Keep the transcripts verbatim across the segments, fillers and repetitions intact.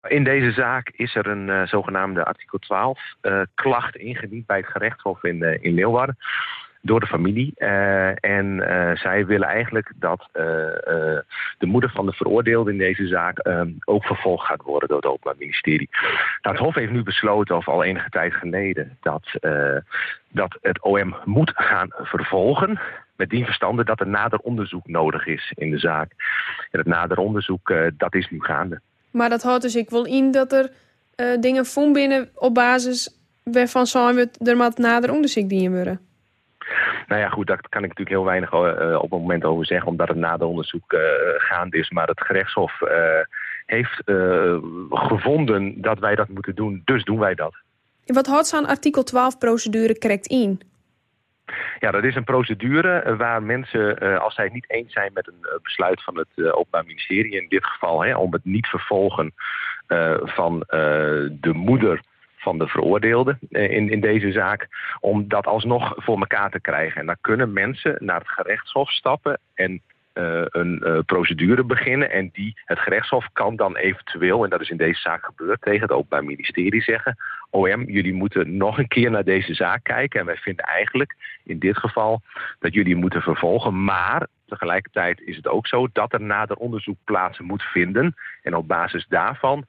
In deze zaak is er een uh, zogenaamde artikel twaalf uh, klacht ingediend bij het gerechtshof in, uh, in Leeuwarden door de familie. Uh, en uh, zij willen eigenlijk dat uh, uh, de moeder van de veroordeelde in deze zaak uh, ook vervolgd gaat worden door het Openbaar Ministerie. Nou, het Hof heeft nu besloten, of al enige tijd geleden, dat, uh, dat het O M moet gaan vervolgen. Met dien verstande dat er nader onderzoek nodig is in de zaak. En het nader onderzoek, uh, dat is nu gaande. Maar dat houdt dus ik wel in dat er uh, dingen van binnen op basis waarvan zijn we er maar nader onderzoek dienen worden. Nou ja, goed, daar kan ik natuurlijk heel weinig uh, op het moment over zeggen, omdat het nader onderzoek uh, gaande is. Maar het gerechtshof uh, heeft uh, gevonden dat wij dat moeten doen, dus doen wij dat. En wat houdt zo'n artikel twaalf procedure correct in? Ja, dat is een procedure waar mensen, uh, als zij het niet eens zijn met een uh, besluit van het uh, Openbaar Ministerie, in dit geval hè, om het niet vervolgen uh, van uh, de moeder van de veroordeelde uh, in, in deze zaak, om dat alsnog voor elkaar te krijgen. En dan kunnen mensen naar het gerechtshof stappen en uh, een uh, procedure beginnen. En die, het gerechtshof kan dan eventueel, en dat is in deze zaak gebeurd, tegen het Openbaar Ministerie zeggen: O M, jullie moeten nog een keer naar deze zaak kijken. En wij vinden eigenlijk in dit geval dat jullie moeten vervolgen. Maar tegelijkertijd is het ook zo dat er nader onderzoek plaats moet vinden. En op basis daarvan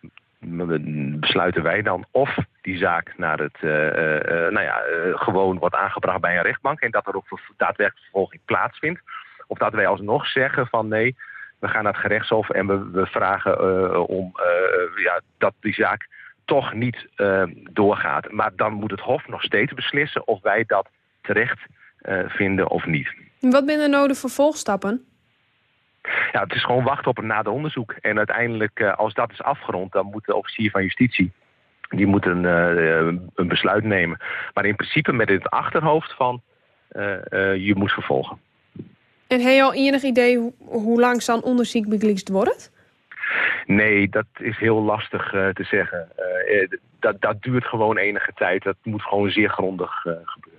besluiten wij dan of die zaak naar het uh, uh, nou ja, uh, gewoon wordt aangebracht bij een rechtbank en dat er ook daadwerkelijk vervolging plaatsvindt. Of dat wij alsnog zeggen van nee, we gaan naar het gerechtshof en we, we vragen uh, om uh, ja, dat die zaak toch niet uh, doorgaat. Maar dan moet het Hof nog steeds beslissen of wij dat terecht uh, vinden of niet. Wat zijn er nou de vervolgstappen? Ja, het is gewoon wachten op een nader onderzoek. En uiteindelijk, uh, als dat is afgerond, dan moet de officier van justitie, die moet een, uh, een besluit nemen. Maar in principe met het achterhoofd van uh, uh, je moet vervolgen. En heb je al enig idee hoe, hoe lang zo'n onderzoek beglist wordt? Nee, dat is heel lastig uh, te zeggen. Uh, dat, dat duurt gewoon enige tijd. Dat moet gewoon zeer grondig uh, gebeuren.